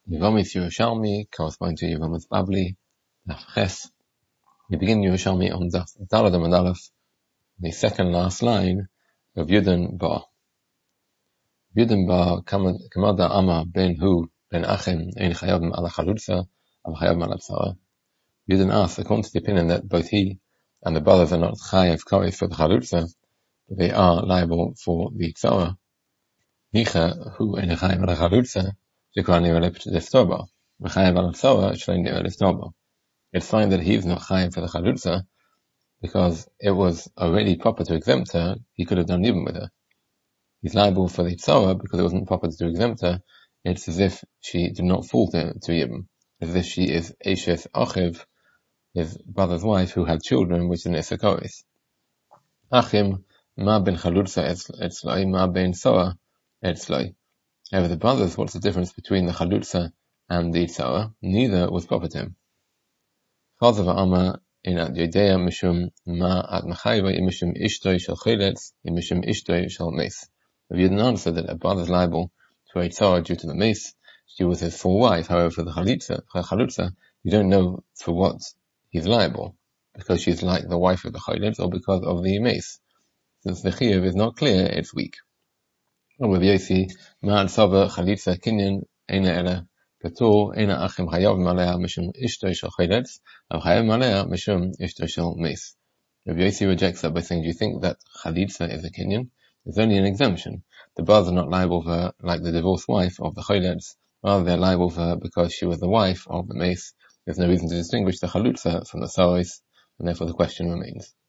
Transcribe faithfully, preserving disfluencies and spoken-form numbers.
Yevomis Yerushalmi, corresponding to Yevomis Babli, Daf Ches. We begin Yerushalmi on Daf Daled Amud Aleph, the second last line of Yudin Ba. Yudin Ba Kamada Ama Ben Hu Ben Achim Ein Chayavim Ala Chalutza Al Chayavim Ala Tzara. Yudin asks, according to the opinion that both he and the brothers are not Chayav Kori for the Chalutza, but they are liable for the Tzara. Nicha Hu Ein Chayav Ala Chalutza Shekran Nirelep Liftoba. V'chayav Ala Tzara Shlein Nirelep Liftoba. It's fine that he's not chayav for the chalutza because it was already proper to exempt her. He could have done even with her. He's liable for the tzara because it wasn't proper to exempt her. It's as if she did not fall to, to Yibam, as if she is Eshes Achiv, his brother's wife, who had children, which is an Issachorith. Achim ma ben chalutza etzloi ma ben tzara etzloi. However, the brothers, what's the difference between the chalutza and the tzara? Neither was proper to him. Chazav Ama in at Yodea Mishum Ma at Machayva Mishum Ishtoi Shel Cheletz Mishum Ishtoi Shel Meis. If you didn't answer that a brother is liable to a tzara due to the mace, she was his full wife. However, for the chalitza, for chalutza, you don't know for what he's liable, because she's like the wife of the cheletz or because of the mace. Since the chiyuv is not clear, it's weak. With Yosi Ma at Sava Chalitza Kinyan Eina Ela Katur Eina Achim Chayavim Alea Mishum Ishtoi Shel Cheletz Al Chayavim Alea Mishum Ishtoi Shel Meis. Rav Yossi rejects that by saying, do you think that Chalitza is a Kinyan? There's only an exemption. The brothers are not liable for her like the divorced wife of the Cheletz. Rather, they're liable for her because she was the wife of the Meis. There's no reason to distinguish the Chalutza from the Saris, and therefore the question remains.